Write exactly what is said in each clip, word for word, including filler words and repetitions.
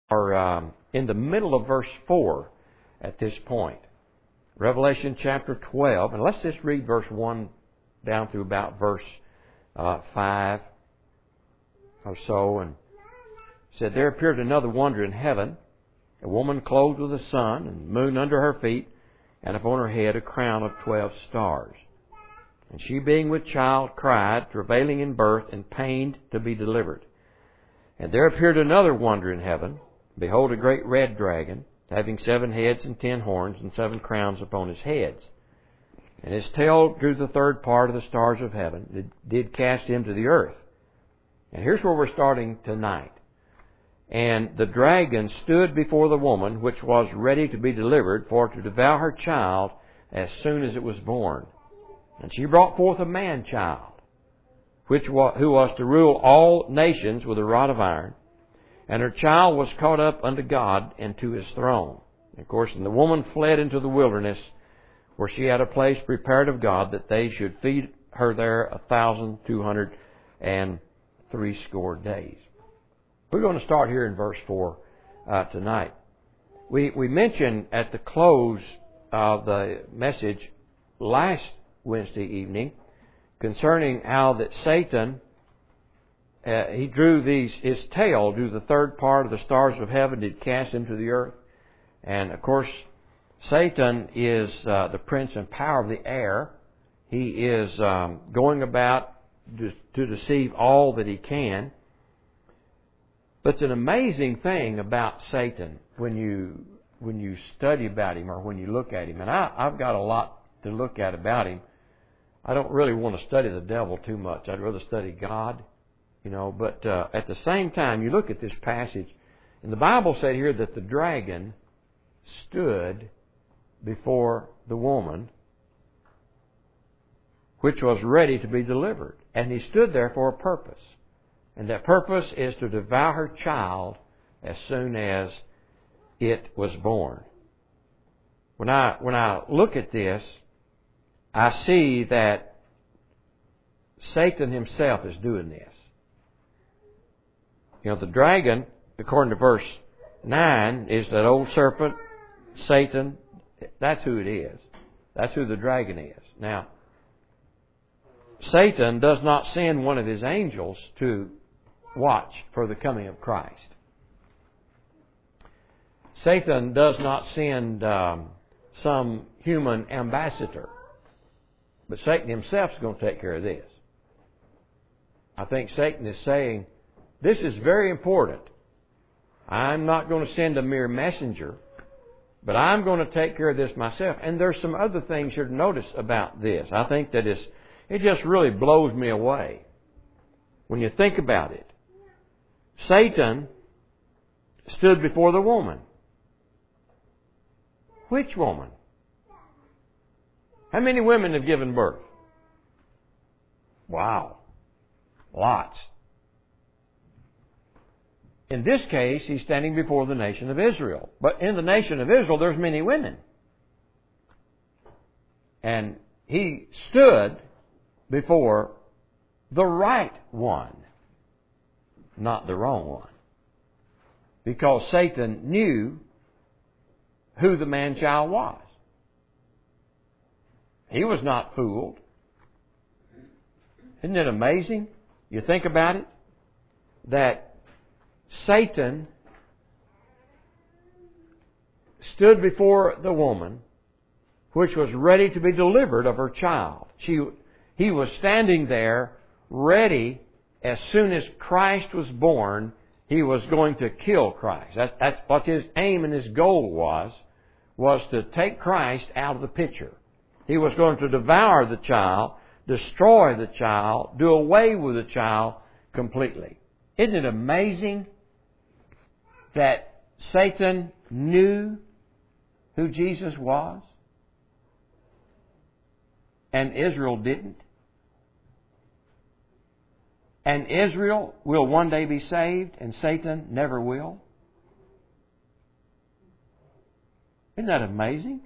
are um, in the middle of verse four at this point. Revelation chapter twelve, and let's just read verse one down through about verse uh, five or so. And it said, "There appeared another wonder in heaven, a woman clothed with the sun and the moon under her feet, and upon her head a crown of twelve stars. And she, being with child, cried, travailing in birth, and pained to be delivered. And there appeared another wonder in heaven. Behold, a great red dragon, having seven heads and ten horns, and seven crowns upon his heads. And his tail drew the third part of the stars of heaven, it did cast him to the earth." And here's where we're starting tonight. "And the dragon stood before the woman, which was ready to be delivered, for to devour her child as soon as it was born. And she brought forth a man-child, which was, who was to rule all nations with a rod of iron. And her child was caught up unto God and to His throne. And of course, and the woman fled into the wilderness, where she had a place prepared of God, that they should feed her there a thousand two hundred and threescore days." We're going to start here in verse four uh, tonight. We we mentioned at the close of the message last Wednesday evening concerning how that Satan, uh, he drew these, his tail drew the third part of the stars of heaven, did cast him to the earth. And of course, Satan is uh, the prince and power of the air. He is um, going about to, to deceive all that he can. But it's an amazing thing about Satan when you when you study about him or when you look at him. And I, I've got a lot to look at about him. I don't really want to study the devil too much. I'd rather study God, you know. But uh, at the same time, you look at this passage, and the Bible said here that the dragon stood before the woman, which was ready to be delivered. And he stood there for a purpose. And that purpose is to devour her child as soon as it was born. When I when I look at this, I see that Satan himself is doing this. You know, the dragon, according to verse nine, is that old serpent, Satan. That's who it is. That's who the dragon is. Now, Satan does not send one of his angels to watch for the coming of Christ. Satan does not send um, some human ambassador. But Satan himself is going to take care of this. I think Satan is saying, this is very important. I'm not going to send a mere messenger, but I'm going to take care of this myself. And there's some other things here to notice about this. I think that it's, it just really blows me away when you think about it. Satan stood before the woman. Which woman? How many women have given birth? Wow. Lots. In this case, he's standing before the nation of Israel. But in the nation of Israel, there's many women. And he stood before the right one, not the wrong one. Because Satan knew who the man-child was. He was not fooled. Isn't it amazing? You think about it, that Satan stood before the woman, which was ready to be delivered of her child. She, he was standing there ready. As soon as Christ was born, he was going to kill Christ. That's, that's what his aim and his goal was, was to take Christ out of the picture. He was going to devour the child, destroy the child, do away with the child completely. Isn't it amazing that Satan knew who Jesus was and Israel didn't? And Israel will one day be saved and Satan never will? Isn't that amazing?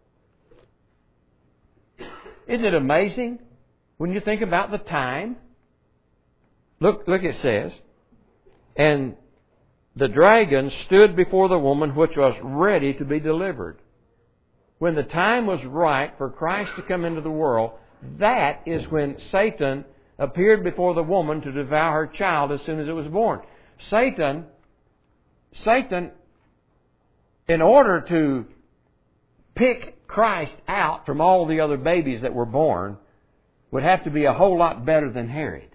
Isn't it amazing when you think about the time? Look, look, it says, and the dragon stood before the woman which was ready to be delivered. When the time was right for Christ to come into the world, that is when Satan appeared before the woman to devour her child as soon as it was born. Satan, Satan, in order to pick Christ out from all the other babies that were born, would have to be a whole lot better than Herod,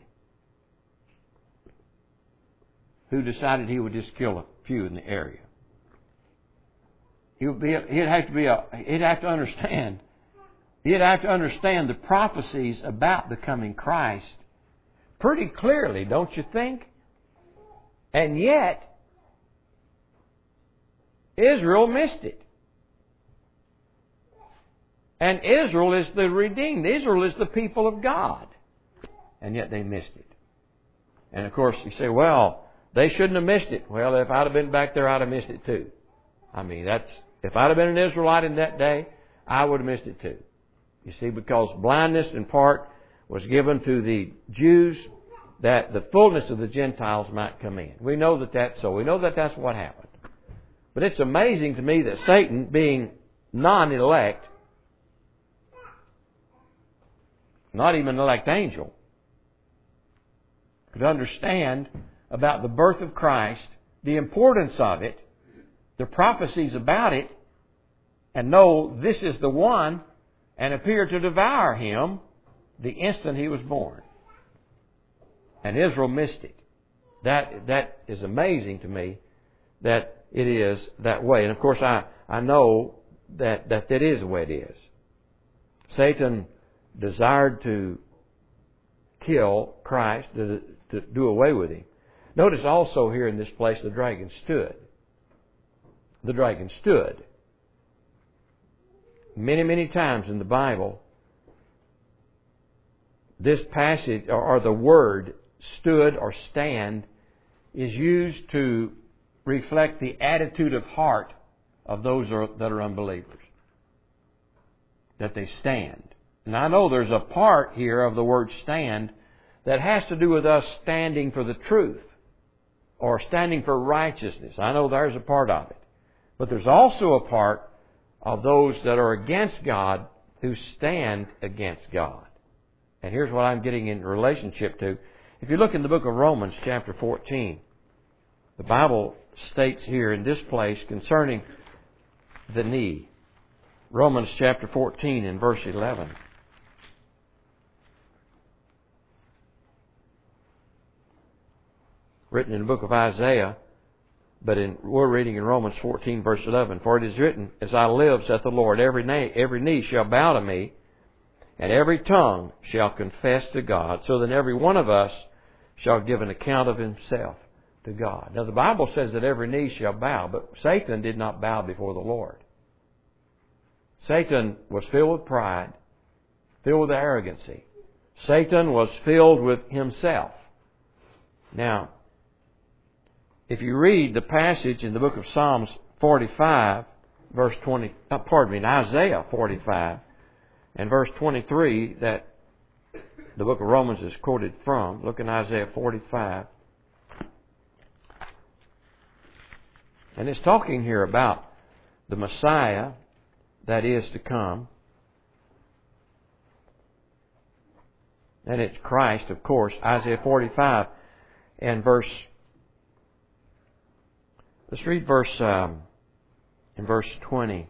who decided he would just kill a few in the area. He would be, he'd have to be a, he'd have to understand, he'd have to understand the prophecies about the coming Christ pretty clearly, don't you think? And yet, Israel missed it. And Israel is the redeemed. Israel is the people of God. And yet they missed it. And of course, you say, well, they shouldn't have missed it. Well, if I'd have been back there, I'd have missed it too. I mean, that's if I'd have been an Israelite in that day, I would have missed it too. You see, because blindness in part was given to the Jews that the fullness of the Gentiles might come in. We know that that's so. We know that that's what happened. But it's amazing to me that Satan, being non-elect, not even an elect angel, could understand about the birth of Christ, the importance of it, the prophecies about it, and know this is the one, and appear to devour him the instant he was born. And Israel missed it. That that is amazing to me that it is that way. And of course I, I know that, that that is the way it is. Satan desired to kill Christ, to, to do away with him. Notice also here in this place the dragon stood. The dragon stood. Many, many times in the Bible, this passage, or, or the word stood or stand, is used to reflect the attitude of heart of those are, that are unbelievers. That they stand. And I know there's a part here of the word stand that has to do with us standing for the truth or standing for righteousness. I know there's a part of it. But there's also a part of those that are against God who stand against God. And here's what I'm getting in relationship to. If you look in the book of Romans chapter fourteen, the Bible states here in this place concerning the knee. Romans chapter fourteen and verse eleven. Written in the book of Isaiah, but in, we're reading in Romans fourteen verse eleven. For it is written, As I live, saith the Lord, every knee, every knee shall bow to me, and every tongue shall confess to God, so that every one of us shall give an account of himself to God. Now the Bible says that every knee shall bow, but Satan did not bow before the Lord. Satan was filled with pride, filled with arrogancy. Satan was filled with himself. Now, if you read the passage in the book of Psalms forty-five, verse twenty, uh, pardon me, in Isaiah forty-five, and verse twenty-three, that the book of Romans is quoted from, look in Isaiah forty-five. And it's talking here about the Messiah that is to come. And it's Christ, of course. Isaiah forty-five and verse... Let's read verse um, in verse twenty.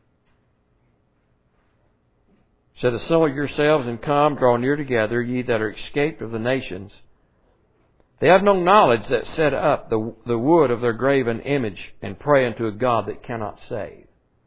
It said, Assemble yourselves and come, draw near together, ye that are escaped of the nations. They have no knowledge that set up the, the wood of their graven image and pray unto a God that cannot save.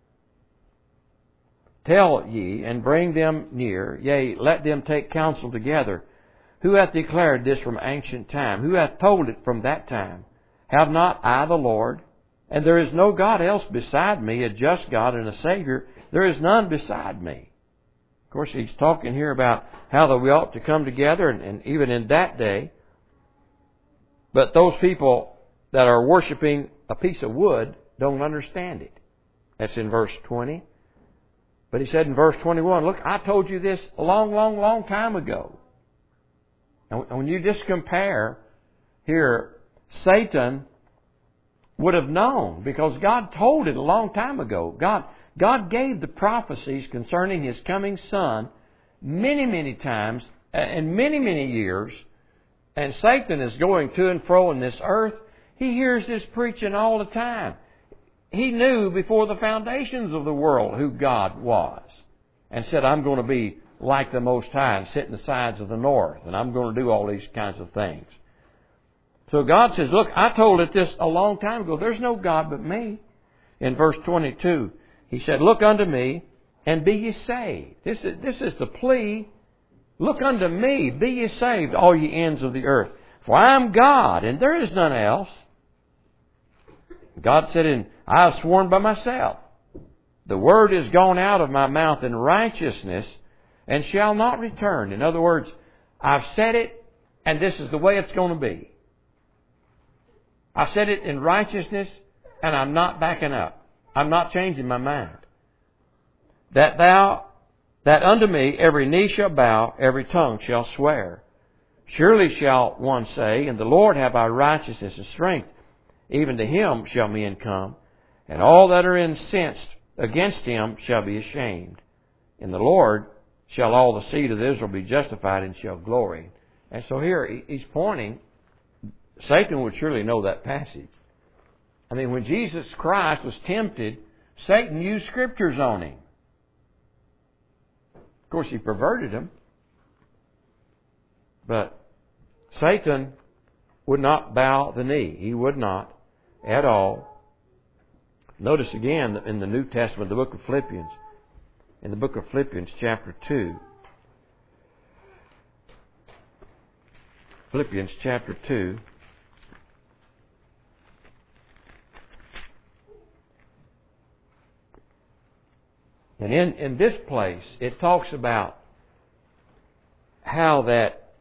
Tell ye, and bring them near, yea, let them take counsel together. Who hath declared this from ancient time? Who hath told it from that time? Have not I the Lord? And there is no God else beside me, a just God and a Savior. There is none beside me. Of course, he's talking here about how that we ought to come together, and, and even in that day. But those people that are worshiping a piece of wood don't understand it. That's in verse twenty. But he said in verse twenty-one, look, I told you this a long, long, long time ago. And when you just compare here, Satan would have known, because God told it a long time ago. God, God gave the prophecies concerning His coming Son many, many times and many, many years. And Satan is going to and fro in this earth. He hears this preaching all the time. He knew before the foundations of the world who God was, and said, I'm going to be like the Most High and sit in the sides of the north, and I'm going to do all these kinds of things. So God says, look, I told it this a long time ago. There's no God but me. In verse twenty-two, He said, look unto me and be ye saved. This is, this is the plea. Look unto me, be ye saved, all ye ends of the earth. For I am God, and there is none else. God said, and I have sworn by myself, the word is gone out of my mouth in righteousness, and shall not return. In other words, I've said it, and this is the way it's going to be. I said it in righteousness, and I'm not backing up. I'm not changing my mind. That thou, that unto me every knee shall bow, every tongue shall swear. Surely shall one say, in the Lord have I righteousness and strength. Even to Him shall men come, and all that are incensed against Him shall be ashamed. In the Lord shall all the seed of Israel be justified and shall glory. And so here he's pointing, Satan would surely know that passage. I mean, when Jesus Christ was tempted, Satan used scriptures on Him. Of course, he perverted them. But Satan would not bow the knee. He would not at all. Notice again in the New Testament, the book of Philippians, in the book of Philippians chapter two. Philippians chapter two. And in, in this place, it talks about how that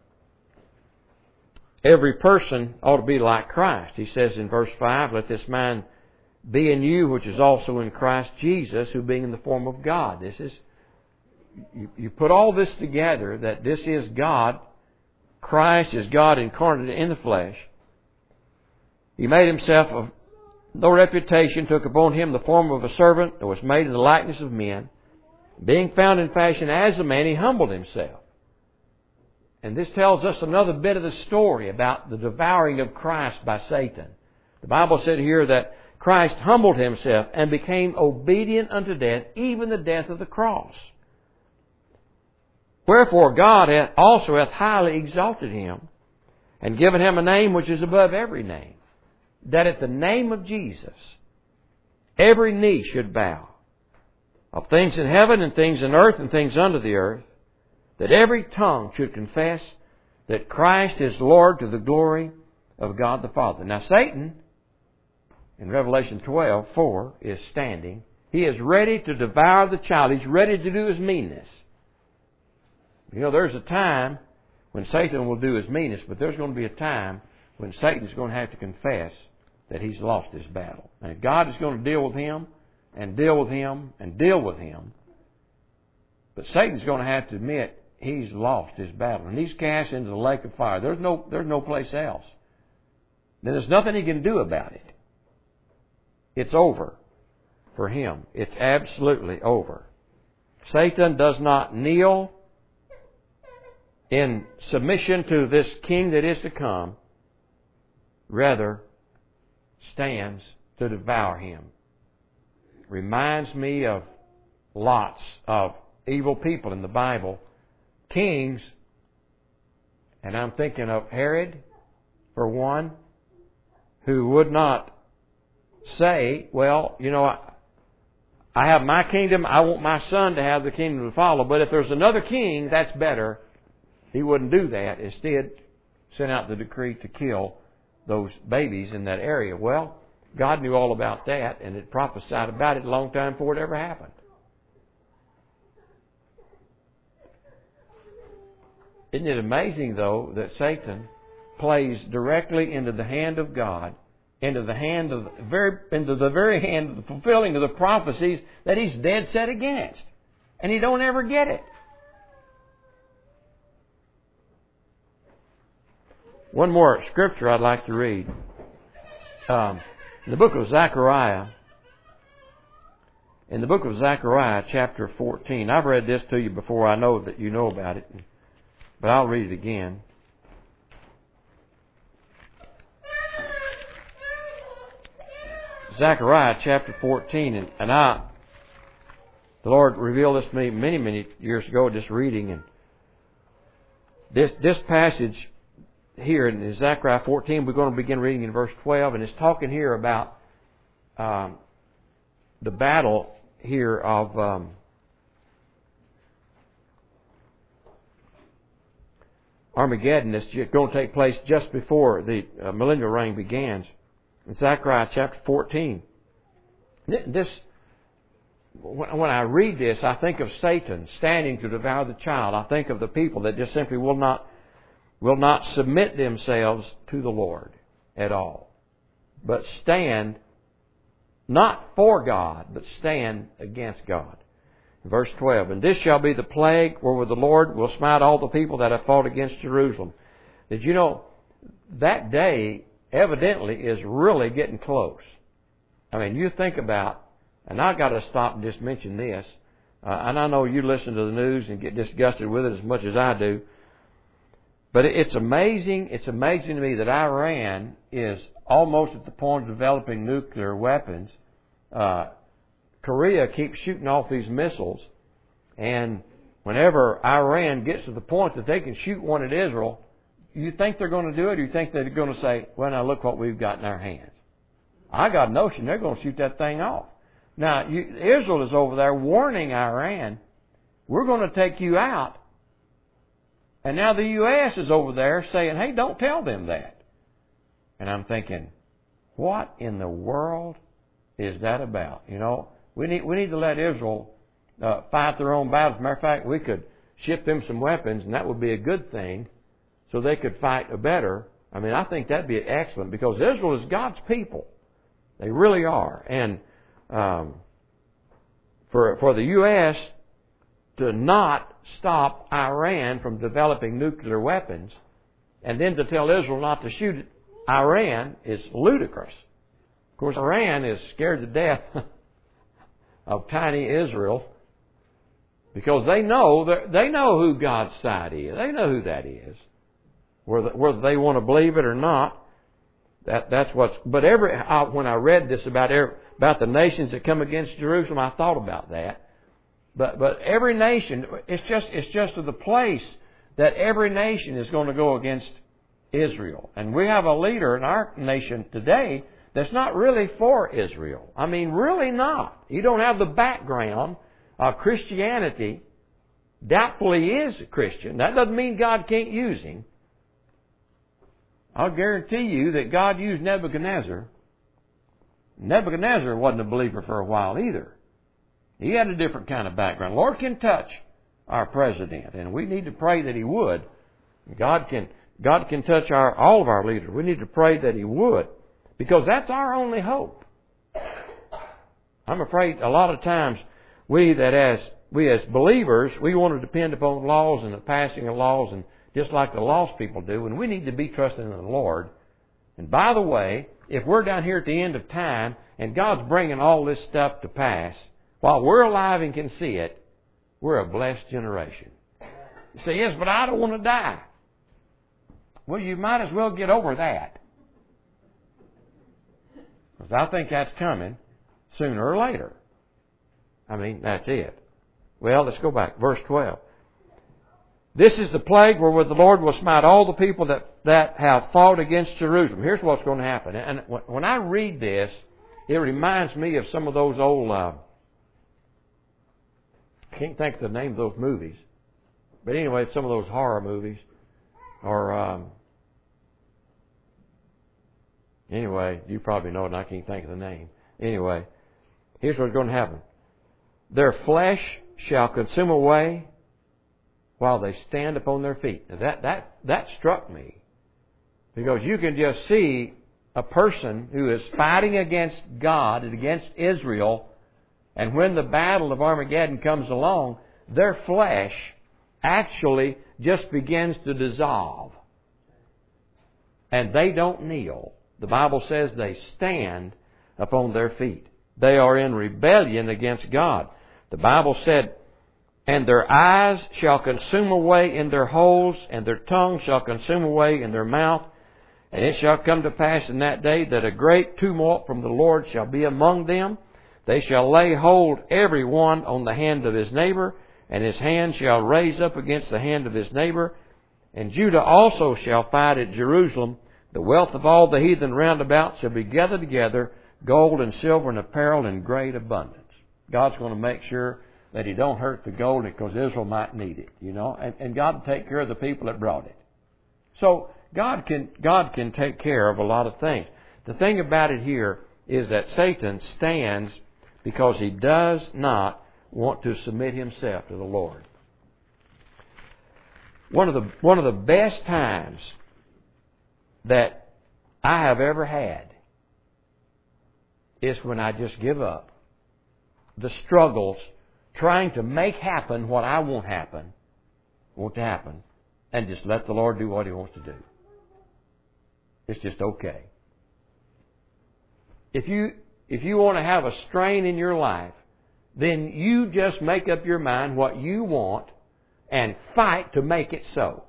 every person ought to be like Christ. He says in verse five, let this mind be in you, which is also in Christ Jesus, who being in the form of God. This is, you, you put all this together, that this is God. Christ is God incarnate in the flesh. He made Himself of no reputation, took upon Him the form of a servant, and was made in the likeness of men. Being found in fashion as a man, He humbled Himself. And this tells us another bit of the story about the devouring of Christ by Satan. The Bible said here that Christ humbled Himself and became obedient unto death, even the death of the cross. Wherefore God hath also hath highly exalted Him, and given Him a name which is above every name, that at the name of Jesus every knee should bow, of things in heaven and things in earth and things under the earth, that every tongue should confess that Christ is Lord, to the glory of God the Father. Now Satan, in Revelation twelve four, is standing. He is ready to devour the child. He's ready to do his meanness. You know, there's a time when Satan will do his meanness, but there's going to be a time when Satan's going to have to confess that he's lost his battle. And God is going to deal with him, and deal with him, and deal with him. But Satan's going to have to admit he's lost his battle, and he's cast into the lake of fire. There's no, there's no place else. Then there's nothing he can do about it. It's over for him. It's absolutely over. Satan does not kneel in submission to this king that is to come. Rather, stands to devour him. Reminds me of lots of evil people in the Bible. Kings, and I'm thinking of Herod, for one, who would not say, well, you know, I, I have my kingdom, I want my son to have the kingdom to follow, but if there's another king, that's better. He wouldn't do that. Instead, sent out the decree to kill those babies in that area. Well, God knew all about that, and it prophesied about it a long time before it ever happened. Isn't it amazing, though, that Satan plays directly into the hand of God, into the hand of very, into the very hand of the fulfilling of the prophecies that he's dead set against, and he don't ever get it. One more scripture I'd like to read. Um, In the book of Zechariah, in the book of Zechariah, chapter fourteen, I've read this to you before. I know that you know about it, but I'll read it again. Zechariah chapter fourteen, and, and I, the Lord revealed this to me many, many years ago, just reading, and this this passage here in Zechariah fourteen, we're going to begin reading in verse twelve, and it's talking here about um, the battle here of um, Armageddon that's going to take place just before the uh, millennial reign begins. In Zechariah chapter fourteen. This, when I read this, I think of Satan standing to devour the child. I think of the people that just simply will not will not submit themselves to the Lord at all, but stand not for God, but stand against God. Verse twelve, and this shall be the plague wherewith the Lord will smite all the people that have fought against Jerusalem. Did you know that day evidently is really getting close? I mean, you think about, and I've got to stop and just mention this, uh, and I know you listen to the news and get disgusted with it as much as I do, but it's amazing, it's amazing to me that Iran is almost at the point of developing nuclear weapons. Uh, Korea keeps shooting off these missiles, and whenever Iran gets to the point that they can shoot one at Israel, you think they're going to do it, or you think they're going to say, well, now look what we've got in our hands? I got a notion they're going to shoot that thing off. Now, you, Israel is over there warning Iran, we're going to take you out. And now the U S is over there saying, hey, don't tell them that. And I'm thinking, what in the world is that about? You know, we need, we need to let Israel uh, fight their own battles. As a matter of fact, we could ship them some weapons, and that would be a good thing, so they could fight better. I mean, I think that'd be excellent, because Israel is God's people. They really are. And um, for for the U S to not stop Iran from developing nuclear weapons, and then to tell Israel not to shoot Iran, is ludicrous. Of course, Iran is scared to death of tiny Israel, because they know that they know who God's side is. They know who that is. Whether, whether they want to believe it or not, that that's what's. But every I, when I read this about every, about the nations that come against Jerusalem, I thought about that. But but every nation, it's just it's just to the place that every nation is going to go against Israel, and we have a leader in our nation today that's not really for Israel. I mean, really not. He don't have the background of Christianity. Doubtfully he is a Christian. That doesn't mean God can't use him. I'll guarantee you that God used Nebuchadnezzar. Nebuchadnezzar wasn't a believer for a while either. He had a different kind of background. Lord can touch our president, and we need to pray that He would. God can God can touch our all of our leaders. We need to pray that He would, because that's our only hope. I'm afraid a lot of times we that as we as believers, we want to depend upon laws and the passing of laws, and just like the lost people do, and we need to be trusting in the Lord. And by the way, if we're down here at the end of time and God's bringing all this stuff to pass, while we're alive and can see it, we're a blessed generation. You say, yes, but I don't want to die. Well, you might as well get over that, because I think that's coming sooner or later. I mean, that's it. Well, let's go back. Verse twelve. This is the plague wherewith the Lord will smite all the people that, that have fought against Jerusalem. Here's what's going to happen. And when I read this, it reminds me of some of those old, uh, I can't think of the name of those movies. But anyway, some of those horror movies. Or, um, anyway, you probably know it and I can't think of the name. Anyway, here's what's going to happen. Their flesh shall consume away while they stand upon their feet. Now that, that, that struck me. Because you can just see a person who is fighting against God and against Israel, and when the battle of Armageddon comes along, their flesh actually just begins to dissolve. And they don't kneel. The Bible says they stand upon their feet. They are in rebellion against God. The Bible said, and their eyes shall consume away in their holes, and their tongue shall consume away in their mouth. And it shall come to pass in that day that a great tumult from the Lord shall be among them. They shall lay hold every one on the hand of his neighbor, and his hand shall raise up against the hand of his neighbor. And Judah also shall fight at Jerusalem. The wealth of all the heathen round about shall be gathered together, gold and silver and apparel in great abundance. God's going to make sure that He don't hurt the gold because Israel might need it, you know, and, and God will take care of the people that brought it. So God can God can take care of a lot of things. The thing about it here is that Satan stands because he does not want to submit himself to the Lord. One of the one of the best times that I have ever had is when I just give up the struggles trying to make happen what I want happen, want to happen, and just let the Lord do what He wants to do. It's just okay. If you if you want to have a strain in your life, then you just make up your mind what you want and fight to make it so.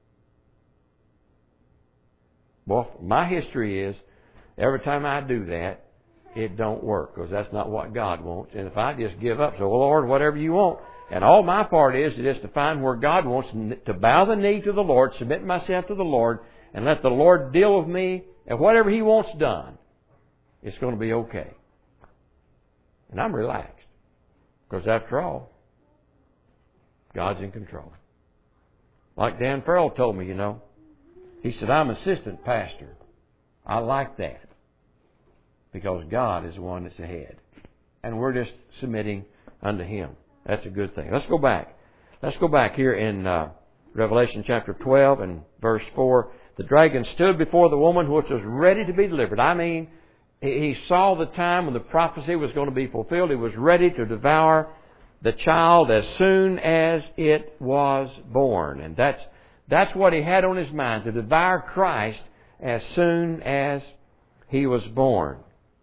Well, my history is every time I do that, it don't work because that's not what God wants. And if I just give up, so well, Lord, whatever you want. And all my part is is to find where God wants to bow the knee to the Lord, submit myself to the Lord, and let the Lord deal with me, and whatever He wants done, it's going to be okay. And I'm relaxed. Because after all, God's in control. Like Dan Farrell told me, you know, he said, I'm assistant pastor. I like that. Because God is the one that's ahead. And we're just submitting unto Him. That's a good thing. Let's go back. Let's go back here in uh, Revelation chapter twelve and verse four. The dragon stood before the woman which was ready to be delivered. I mean, he saw the time when the prophecy was going to be fulfilled. He was ready to devour the child as soon as it was born. And that's that's what he had on his mind, to devour Christ as soon as He was born.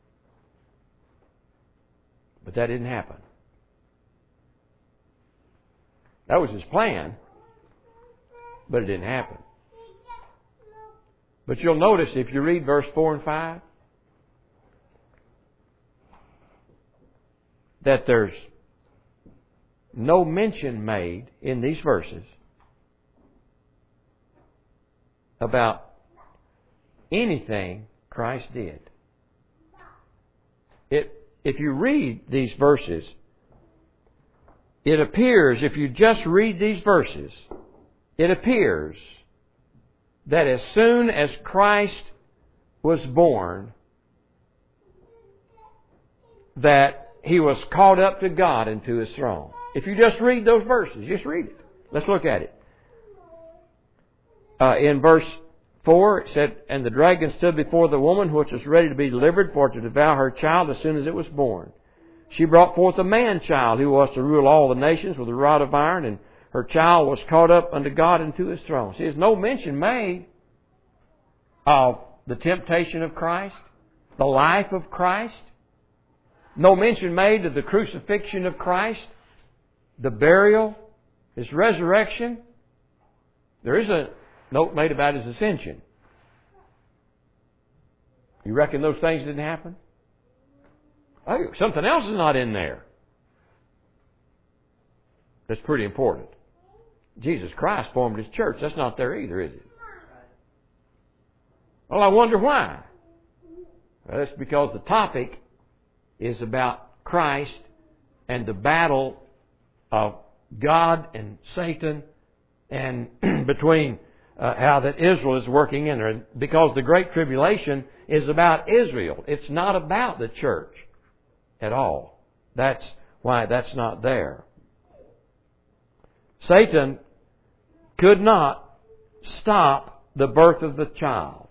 But that didn't happen. That was his plan, but it didn't happen. But you'll notice if you read verse four and five, that there's no mention made in these verses about anything Christ did. It, if you read these verses, it appears, if you just read these verses, it appears that as soon as Christ was born, that He was caught up to God and to His throne. If you just read those verses, just read it. Let's look at it. Uh, in verse four, it said, and the dragon stood before the woman which was ready to be delivered for to devour her child as soon as it was born. She brought forth a man-child who was to rule all the nations with a rod of iron, and her child was caught up unto God and to His throne. See, there's no mention made of the temptation of Christ, the life of Christ. No mention made of the crucifixion of Christ, the burial, His resurrection. There is a note made about His ascension. You reckon those things didn't happen? Oh, something else is not in there. That's pretty important. Jesus Christ formed His church. That's not there either, is it? Well, I wonder why. Well, that's because the topic is about Christ and the battle of God and Satan, and between uh, how that Israel is working in there. Because the Great Tribulation is about Israel. It's not about the church at all. That's why that's not there. Satan could not stop the birth of the child.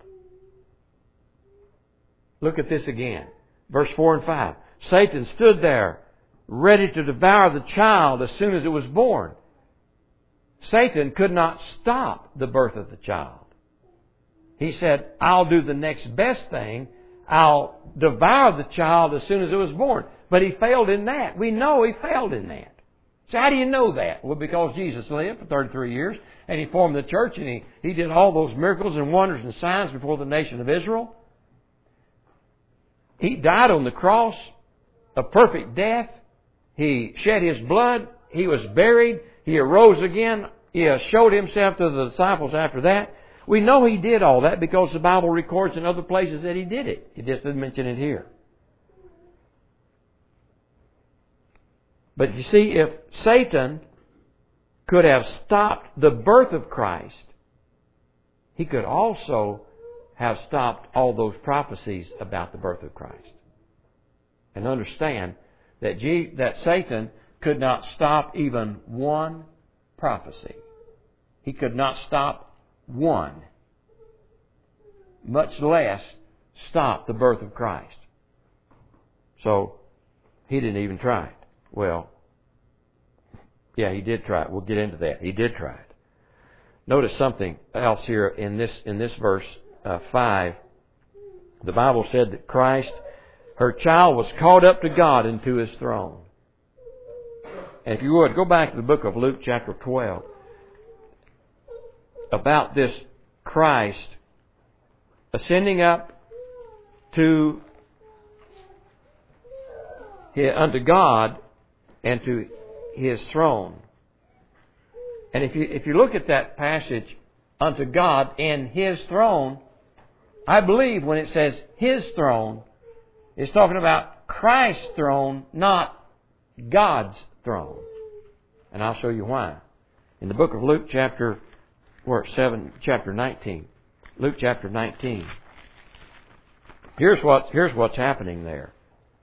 Look at this again. Verse four and five. Satan stood there ready to devour the child as soon as it was born. Satan could not stop the birth of the child. He said, I'll do the next best thing. I'll devour the child as soon as it was born. But he failed in that. We know he failed in that. So how do you know that? Well, because Jesus lived for thirty-three years and He formed the church and He, he did all those miracles and wonders and signs before the nation of Israel. He died on the cross, a perfect death. He shed His blood. He was buried. He arose again. He showed Himself to the disciples after that. We know He did all that because the Bible records in other places that He did it. He just didn't mention it here. But you see, if Satan could have stopped the birth of Christ, he could also have stopped all those prophecies about the birth of Christ. And understand that G- that Satan could not stop even one prophecy. He could not stop one, much less stop the birth of Christ. So, he didn't even try it. Well, yeah, he did try it. We'll get into that. He did try it. Notice something else here in this in this verse uh, five. The Bible said that Christ, her child, was caught up to God into His throne. And if you would, go back to the book of Luke chapter twelve. About this Christ ascending up to unto God and to His throne. And if you if you look at that passage, unto God and His throne, I believe when it says His throne, it's talking about Christ's throne, not God's throne. And I'll show you why. In the book of Luke chapter we're at seven chapter nineteen. Luke chapter nineteen. Here's what here's what's happening there.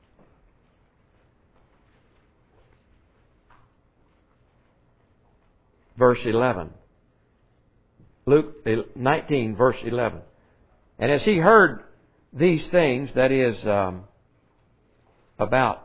Verse eleven. Luke nineteen, verse eleven. And as he heard these things, that is, um, about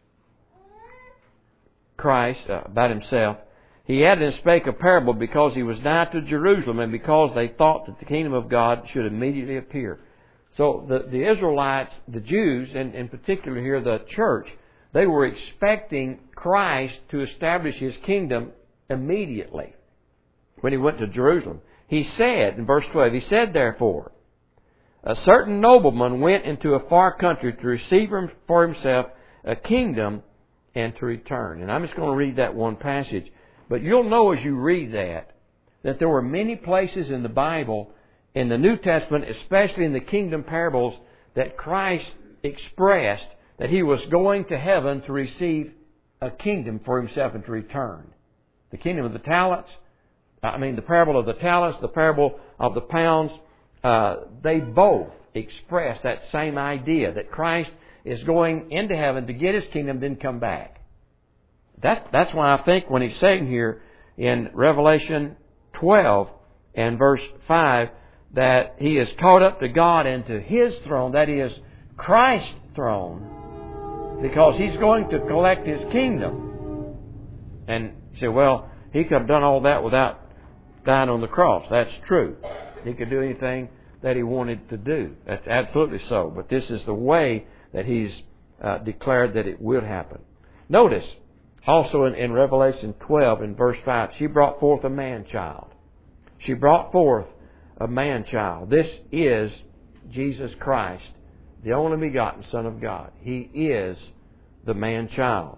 Christ, uh, about Himself, He added and spake a parable because He was nigh to Jerusalem and because they thought that the kingdom of God should immediately appear. So the, the Israelites, the Jews, and in particular here the church, they were expecting Christ to establish His kingdom immediately when He went to Jerusalem. He said, in verse twelve, He said, therefore, a certain nobleman went into a far country to receive for himself a kingdom and to return. And I'm just going to read that one passage. But you'll know as you read that, that there were many places in the Bible, in the New Testament, especially in the kingdom parables, that Christ expressed that He was going to heaven to receive a kingdom for Himself and to return. The kingdom of the talents, I mean the parable of the talents, the parable of the pounds, uh, they both express that same idea that Christ is going into heaven to get His kingdom, then come back. That's, that's why I think when He's saying here in Revelation twelve and verse five that He is caught up to God and to His throne, that is Christ's throne, because He's going to collect His kingdom. And you say, well, He could have done all that without dying on the cross. That's true. He could do anything that He wanted to do. That's absolutely so. But this is the way that He's uh, declared that it would happen. Notice, also in, in Revelation twelve in verse five, she brought forth a man-child. She brought forth a man-child. This is Jesus Christ, the only begotten Son of God. He is the man-child.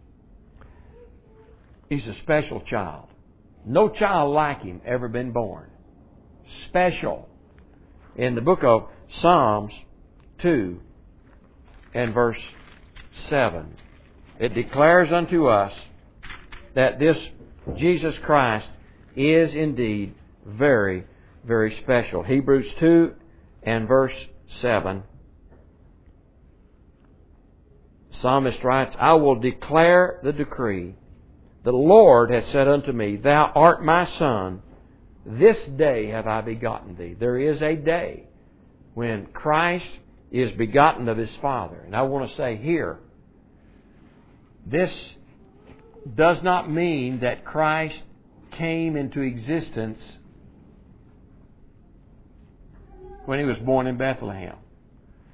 He's a special child. No child like Him ever been born. Special. In the book of Psalms two and verse seven, it declares unto us that this Jesus Christ is indeed very, very special. Hebrews two and verse seven. Psalmist writes, I will declare the decree. The Lord hath said unto me, Thou art my Son. This day have I begotten thee. There is a day when Christ is begotten of His Father. And I want to say here, this does not mean that Christ came into existence when He was born in Bethlehem.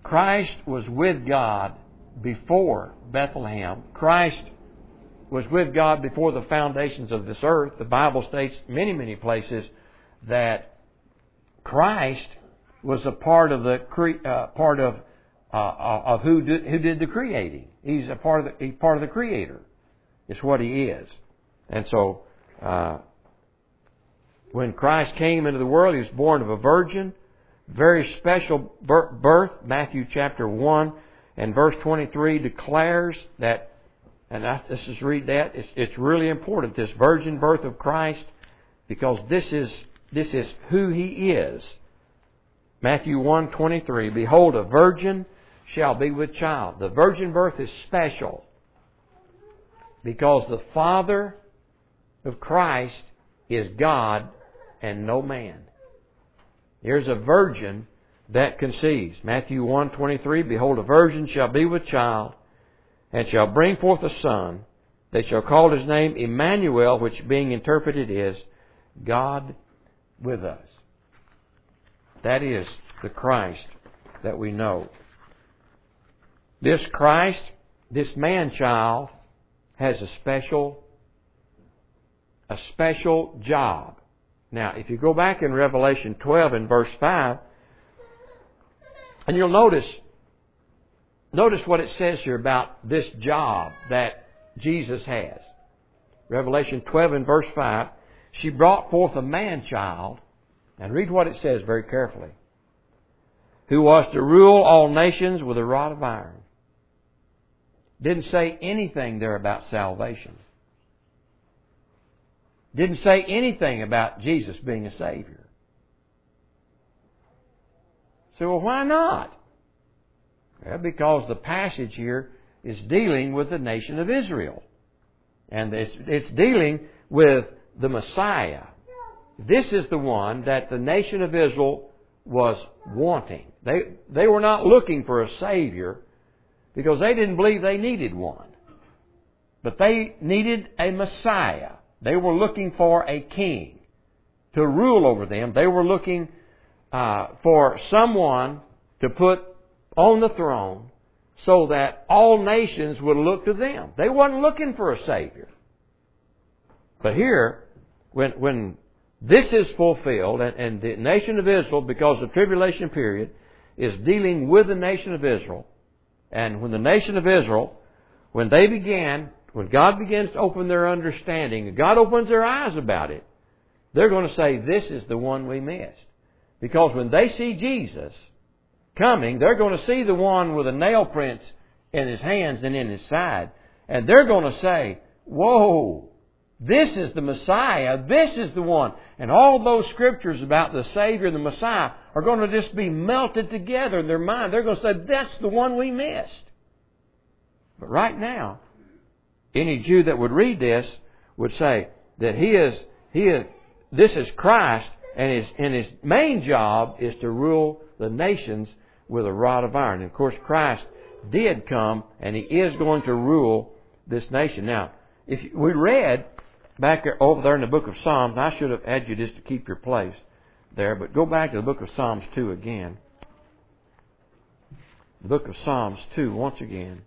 Christ was with God before Bethlehem. Christ was with God before the foundations of this earth. The Bible states many, many places that Christ was a part of the uh, part of uh, of who did, who did the creating. He's a part of the he's part of the Creator. It's what He is. And so, uh, when Christ came into the world, He was born of a virgin. Very special birth. Matthew chapter one and verse twenty-three declares that, and I, let's just read that. It's, it's really important, this virgin birth of Christ, because this is this is who He is. Matthew one twenty-three, behold, a virgin shall be with child. The virgin birth is special because the Father of Christ is God and no man. Here's a virgin that conceives. Matthew one twenty-three, behold, a virgin shall be with child, and shall bring forth a son. They shall call His name Emmanuel, which being interpreted is God with us. That is the Christ that we know. This Christ, this man-child, has a special, a special job. Now, if you go back in Revelation twelve and verse five, and you'll notice, notice what it says here about this job that Jesus has. Revelation twelve and verse five, she brought forth a man-child, and read what it says very carefully, who was to rule all nations with a rod of iron. Didn't say anything there about salvation. Didn't say anything about Jesus being a Savior. So, well, why not? Well, because the passage here is dealing with the nation of Israel. And it's, it's dealing with the Messiah. This is the one that the nation of Israel was wanting. They, they were not looking for a Savior because they didn't believe they needed one. But they needed a Messiah. They were looking for a king to rule over them. They were looking uh, for someone to put on the throne so that all nations would look to them. They weren't looking for a Savior. But here, when when this is fulfilled, and, and the nation of Israel, because the tribulation period, is dealing with the nation of Israel, and when the nation of Israel, when they began, when God begins to open their understanding, and God opens their eyes about it, they're going to say, this is the one we missed. Because when they see Jesus coming, they're going to see the one with the nail prints in His hands and in His side. And they're going to say, whoa, this is the Messiah. This is the one. And all those scriptures about the Savior and the Messiah are going to just be melted together in their mind. They're going to say, that's the one we missed. But right now, any Jew that would read this would say that he is, he is, this is Christ, and his, and his main job is to rule the nations with a rod of iron. And of course, Christ did come, and He is going to rule this nation. Now, if we read back over there in the book of Psalms, and I should have had you just to keep your place there, but go back to the book of Psalms two again. The book of Psalms two, once again.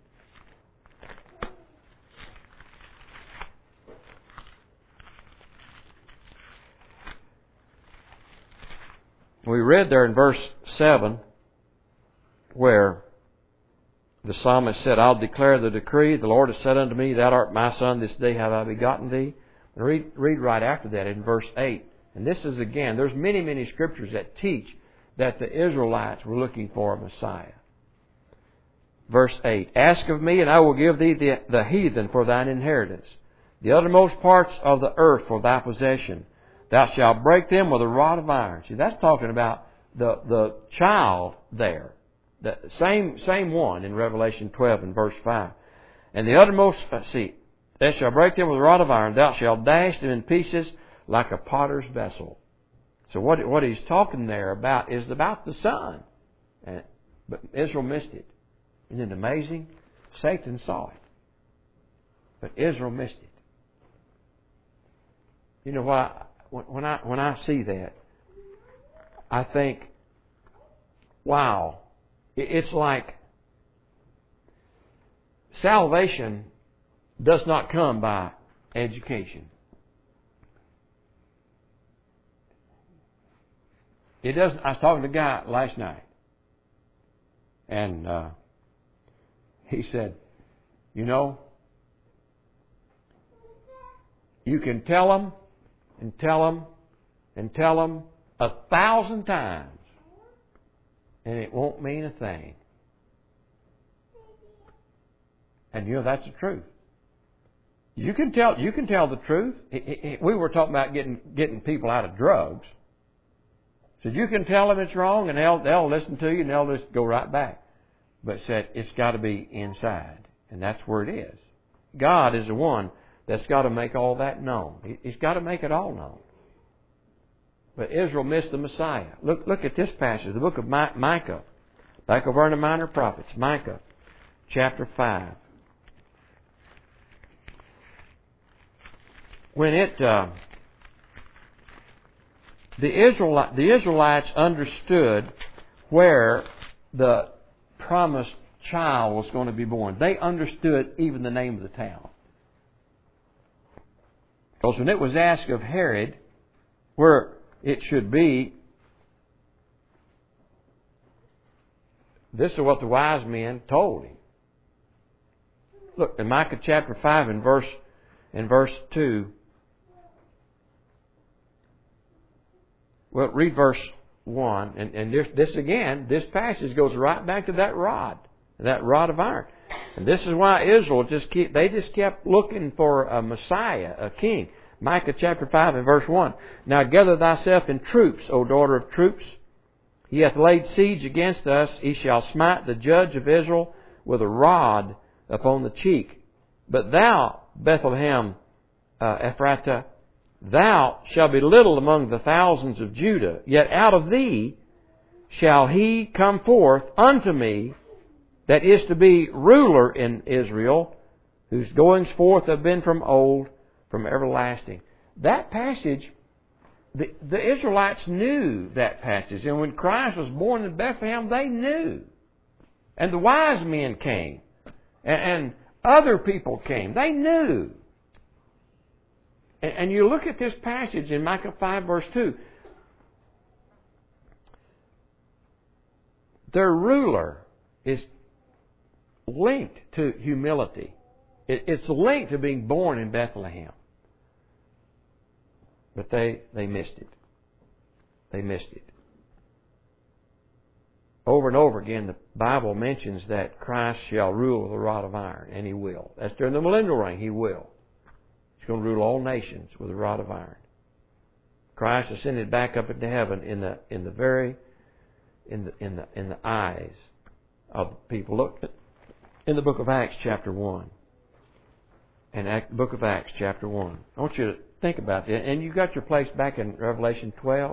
We read there in verse seven where the psalmist said, I'll declare the decree. The Lord has said unto me, Thou art my son, this day have I begotten thee. And read, read right after that in verse eight. And this is again, there's many, many scriptures that teach that the Israelites were looking for a Messiah. Verse eight, Ask of me, and I will give thee the, the heathen for thine inheritance, the uttermost parts of the earth for thy possession. Thou shalt break them with a rod of iron. See, that's talking about the, the child there. The same, same one in Revelation twelve and verse five. And the uttermost, let's see, thou shalt break them with a rod of iron. Thou shalt dash them in pieces like a potter's vessel. So what, what he's talking there about is about the Son. And, but Israel missed it. Isn't it amazing? Satan saw it. But Israel missed it. You know why? When I, when I see that, I think, wow, It's like salvation does not come by education. It doesn't. I was talking to a guy last night, and uh, he said, you know, you can tell them and tell them and tell them a thousand times, and it won't mean a thing. And you know, that's the truth. You can tell. You can tell the truth. It, it, it, we were talking about getting getting people out of drugs. So you can tell them it's wrong, and they'll they'll listen to you, and they'll just go right back. But said it's got to be inside, and that's where it is. God is the one that's got to make all that known. He, he's got to make it all known. But Israel missed the Messiah. Look look at this passage, the book of Mi- Micah, back over in the Minor Prophets, Micah, chapter five. When it uh, the Israel the Israelites understood where the promised child was going to be born. They understood even the name of the town. Because when it was asked of Herod where it should be, this is what the wise men told him. Look, in Micah chapter five and verse in verse two. Well, read verse one, and, and this, this again, this passage goes right back to that rod, that rod of iron. And this is why Israel just keep, they just kept looking for a Messiah, a king. Micah chapter five and verse one. Now gather thyself in troops, O daughter of troops. He hath laid siege against us. He shall smite the judge of Israel with a rod upon the cheek. But thou, Bethlehem uh, Ephratah, thou shalt be little among the thousands of Judah, yet out of thee shall he come forth unto me that is to be ruler in Israel, whose goings forth have been from old, from everlasting. That passage, the, the Israelites knew that passage. And when Christ was born in Bethlehem, they knew. And the wise men came. And, and other people came. They knew. And, and you look at this passage in Micah five verse two. Their ruler is linked to humility. It, it's linked to being born in Bethlehem. But they, they missed it. They missed it. Over and over again, the Bible mentions that Christ shall rule with a rod of iron, and He will. That's during the millennial reign. He will. He's going to rule all nations with a rod of iron. Christ ascended back up into heaven in the in the very in the in the in the eyes of people. Look in the book of Acts, chapter one. In the book of Acts, chapter one. I want you to think about that. And you got your place back in Revelation twelve.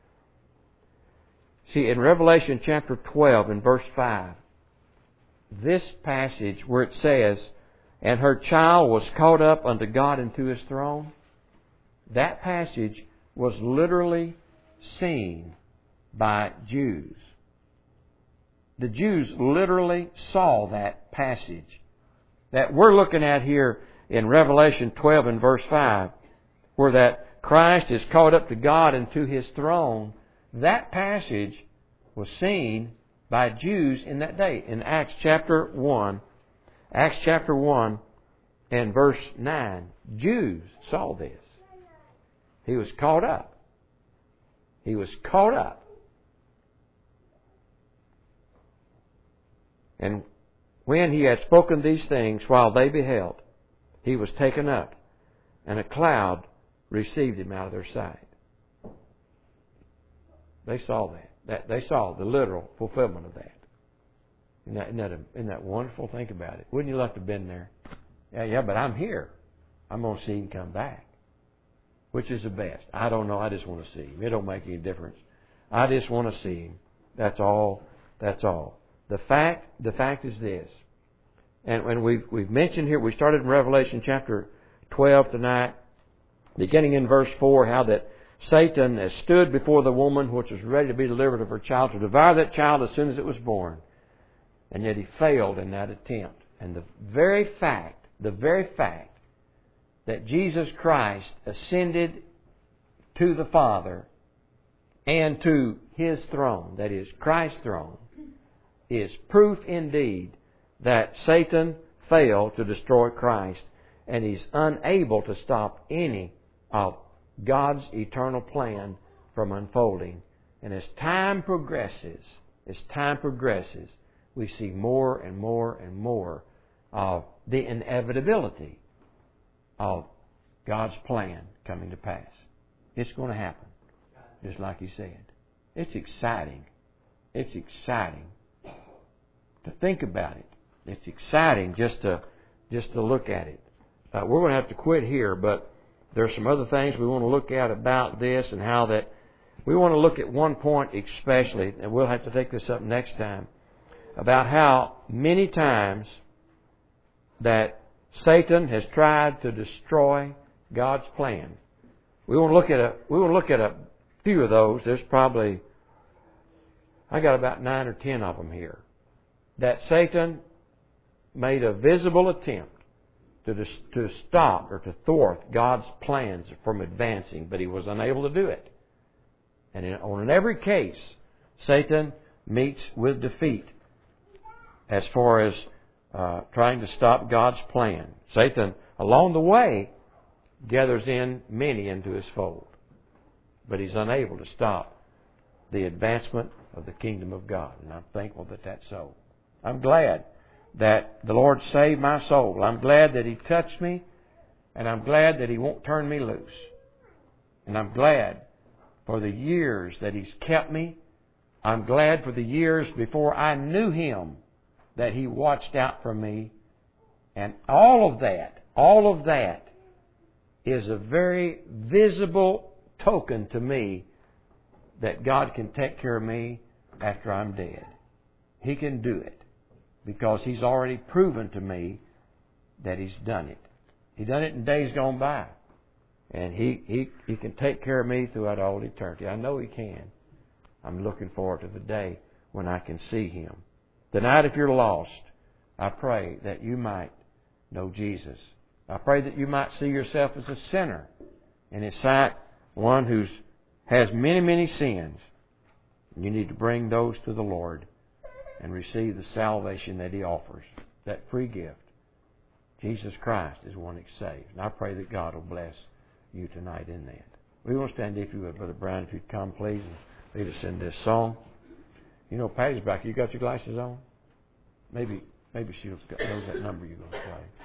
See, in Revelation chapter twelve, in verse five, this passage where it says, and her child was caught up unto God into His throne, that passage was literally seen by Jews. The Jews literally saw that passage that we're looking at here in Revelation twelve and verse five, where that Christ is caught up to God and to His throne. That passage was seen by Jews in that day. In Acts chapter one, Acts chapter one and verse nine, Jews saw this. He was caught up. He was caught up. And when He had spoken these things, while they beheld, He was taken up, and a cloud received Him out of their sight. They saw that. that they saw the literal fulfillment of that. Isn't that, isn't that, a, isn't that wonderful? Think about it. Wouldn't you love to have been there? Yeah, yeah, but I'm here. I'm going to see Him come back. Which is the best? I don't know. I just want to see Him. It don't make any difference. I just want to see Him. That's all. That's all. The fact, the fact is this. And when we've, we've mentioned here, we started in Revelation chapter twelve tonight, beginning in verse four, how that Satan has stood before the woman which was ready to be delivered of her child to devour that child as soon as it was born. and yet he failed in that attempt. And the very fact, the very fact that Jesus Christ ascended to the Father and to His throne, that is, Christ's throne, is proof indeed that Satan failed to destroy Christ, and he's unable to stop any of God's eternal plan from unfolding. And as time progresses, as time progresses, we see more and more and more of the inevitability of God's plan coming to pass. It's going to happen, just like He said. It's exciting. It's exciting to think about it. It's exciting just to just to look at it. Uh, we're going to have to quit here, but there's some other things we want to look at about this and how that we want to look at one point especially, and we'll have to take this up next time, about how many times that Satan has tried to destroy God's plan. We want to look at a we want to look at a few of those. There's probably I got about nine or ten of them here that Satan made a visible attempt to to stop or to thwart God's plans from advancing, but he was unable to do it. And in, on every case, Satan meets with defeat as far as uh, trying to stop God's plan. Satan, along the way, gathers in many into his fold, but he's unable to stop the advancement of the kingdom of God. And I'm thankful that that's so. I'm glad that the Lord saved my soul. I'm glad that He touched me, and I'm glad that He won't turn me loose. And I'm glad for the years that He's kept me. I'm glad for the years before I knew Him that He watched out for me. And all of that, all of that is a very visible token to me that God can take care of me after I'm dead. He can do it because He's already proven to me that He's done it. He done it in days gone by. And He, he, he can take care of me throughout all eternity. I know He can. I'm looking forward to the day when I can see Him. Tonight, if you're lost, I pray that you might know Jesus. I pray that you might see yourself as a sinner in His sight, one who has many, many sins. You need to bring those to the Lord and receive the salvation that He offers, that free gift. Jesus Christ is one that saves. And I pray that God will bless you tonight in that. We want to stand, if you would, Brother Brian, if you'd come, please, and lead us in this song. You know, Patty's back. You got your glasses on? Maybe, maybe she knows that number you're going to play.